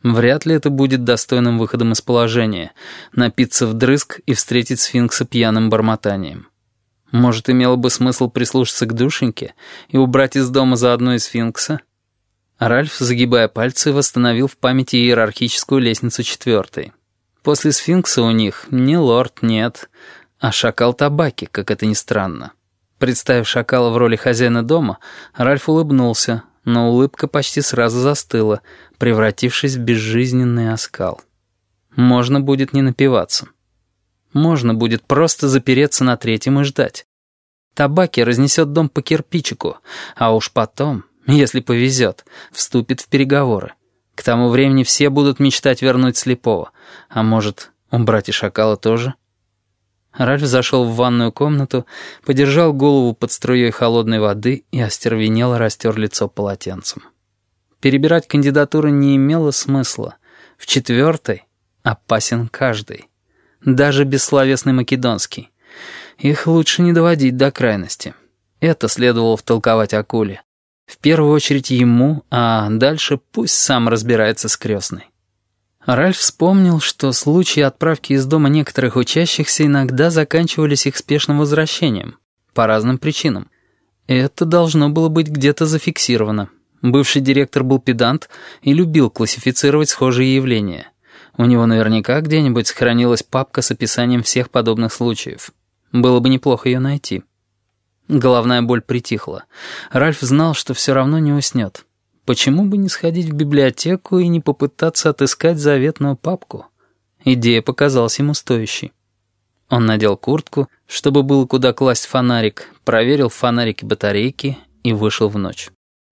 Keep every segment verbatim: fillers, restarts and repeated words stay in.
Вряд ли это будет достойным выходом из положения — напиться вдрызг и встретить сфинкса пьяным бормотанием. Может, имело бы смысл прислушаться к душеньке и убрать из дома заодно и сфинкса? Ральф, загибая пальцы, восстановил в памяти иерархическую лестницу четвертой. После сфинкса у них не лорд, нет, а шакал табаки, как это ни странно. Представив шакала в роли хозяина дома, Ральф улыбнулся, но улыбка почти сразу застыла, превратившись в безжизненный оскал. Можно будет не напиваться. Можно будет просто запереться на третьем и ждать. Табаки разнесет дом по кирпичику, а уж потом, если повезет, вступит в переговоры. К тому времени все будут мечтать вернуть слепого, а может, убрать и шакала тоже? Ральф зашел в ванную комнату, подержал голову под струей холодной воды и остервенело растер лицо полотенцем. Перебирать кандидатуры не имело смысла. В четвертой опасен каждый. Даже бессловесный Македонский. Их лучше не доводить до крайности. Это следовало втолковать акуле. В первую очередь ему, а дальше пусть сам разбирается с крестной. Ральф вспомнил, что случаи отправки из дома некоторых учащихся иногда заканчивались их спешным возвращением. По разным причинам. Это должно было быть где-то зафиксировано. Бывший директор был педант и любил классифицировать схожие явления. У него наверняка где-нибудь сохранилась папка с описанием всех подобных случаев. Было бы неплохо ее найти. Головная боль притихла. Ральф знал, что все равно не уснет. Почему бы не сходить в библиотеку и не попытаться отыскать заветную папку? Идея показалась ему стоящей. Он надел куртку, чтобы было куда класть фонарик, проверил в фонарике батарейки и вышел в ночь.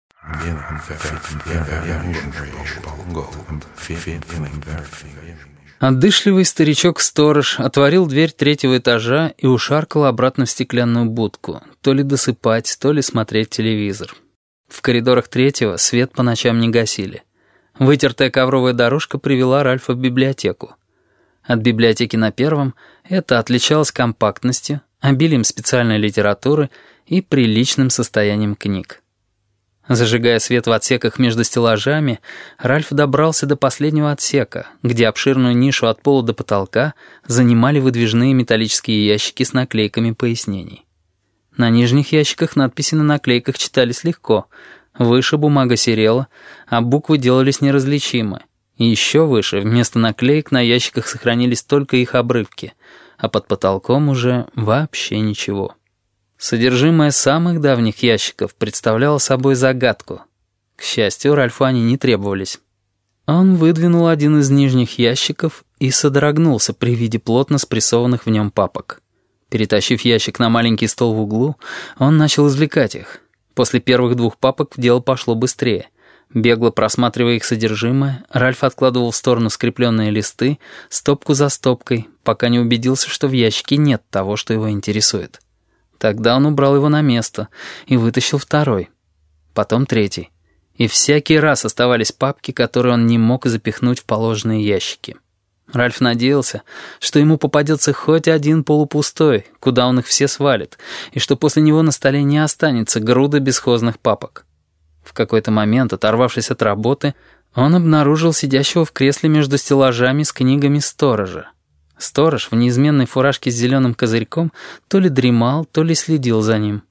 Отдышливый старичок-сторож отворил дверь третьего этажа и ушаркал обратно в стеклянную будку, то ли досыпать, то ли смотреть телевизор. В коридорах третьего свет по ночам не гасили. Вытертая ковровая дорожка привела Ральфа в библиотеку. От библиотеки на первом это отличалось компактностью, обилием специальной литературы и приличным состоянием книг. Зажигая свет в отсеках между стеллажами, Ральф добрался до последнего отсека, где обширную нишу от пола до потолка занимали выдвижные металлические ящики с наклейками пояснений. На нижних ящиках надписи на наклейках читались легко. Выше бумага серела, а буквы делались неразличимы. И еще выше, вместо наклеек на ящиках сохранились только их обрывки, а под потолком уже вообще ничего. Содержимое самых давних ящиков представляло собой загадку. К счастью, Ральфу они не требовались. Он выдвинул один из нижних ящиков и содрогнулся при виде плотно спрессованных в нем папок. Перетащив ящик на маленький стол в углу, он начал извлекать их. После первых двух папок дело пошло быстрее. Бегло просматривая их содержимое, Ральф откладывал в сторону скрепленные листы, стопку за стопкой, пока не убедился, что в ящике нет того, что его интересует. Тогда он убрал его на место и вытащил второй, потом третий. И всякий раз оставались папки, которые он не мог запихнуть в положенные ящики. Ральф надеялся, что ему попадется хоть один полупустой, куда он их все свалит, и что после него на столе не останется груда бесхозных папок. В какой-то момент, оторвавшись от работы, он обнаружил сидящего в кресле между стеллажами с книгами сторожа. Сторож в неизменной фуражке с зеленым козырьком то ли дремал, то ли следил за ним.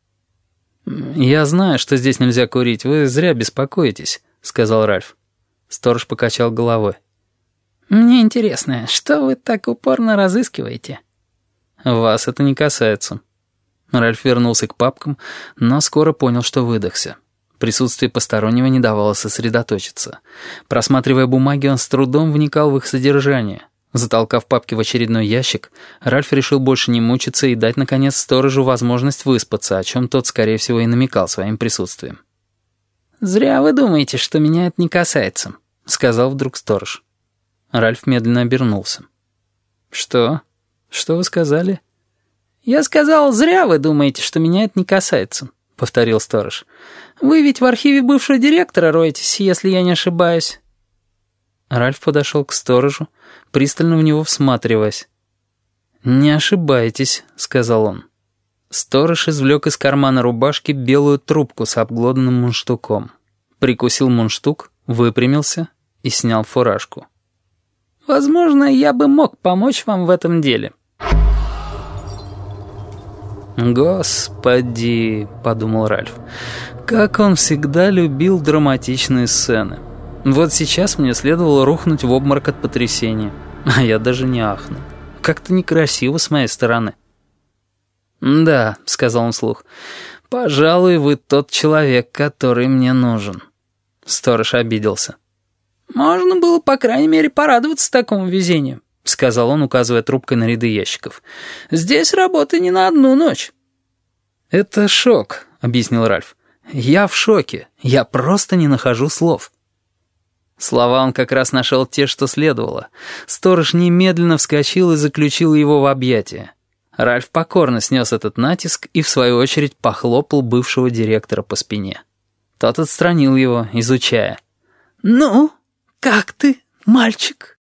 «Я знаю, что здесь нельзя курить, вы зря беспокоитесь», — сказал Ральф. Сторож покачал головой. «Мне интересно, что вы так упорно разыскиваете?» «Вас это не касается». Ральф вернулся к папкам, но скоро понял, что выдохся. Присутствие постороннего не давало сосредоточиться. Просматривая бумаги, он с трудом вникал в их содержание. Затолкав папки в очередной ящик, Ральф решил больше не мучиться и дать, наконец, сторожу возможность выспаться, о чем тот, скорее всего, и намекал своим присутствием. «Зря вы думаете, что меня это не касается», — сказал вдруг сторож. Ральф медленно обернулся. «Что? Что вы сказали?» «Я сказал, зря вы думаете, что меня это не касается», — повторил сторож. «Вы ведь в архиве бывшего директора роетесь, если я не ошибаюсь». Ральф подошел к сторожу, пристально в него всматриваясь. «Не ошибаетесь», — сказал он. Сторож извлек из кармана рубашки белую трубку с обглоданным мундштуком. Прикусил мундштук, выпрямился и снял фуражку. «Возможно, я бы мог помочь вам в этом деле». «Господи», — подумал Ральф, — «как он всегда любил драматичные сцены. Вот сейчас мне следовало рухнуть в обморок от потрясения, а я даже не ахнул. Как-то некрасиво с моей стороны». «Да», — сказал он вслух, — «пожалуй, вы тот человек, который мне нужен». Сторож обиделся. «Можно было, по крайней мере, порадоваться такому везению», — сказал он, указывая трубкой на ряды ящиков. «Здесь работы не на одну ночь». «Это шок», — объяснил Ральф. «Я в шоке. Я просто не нахожу слов». Слова он как раз нашел те, что следовало. Сторож немедленно вскочил и заключил его в объятия. Ральф покорно снес этот натиск и, в свою очередь, похлопал бывшего директора по спине. Тот отстранил его, изучая. «Ну, как ты, мальчик?»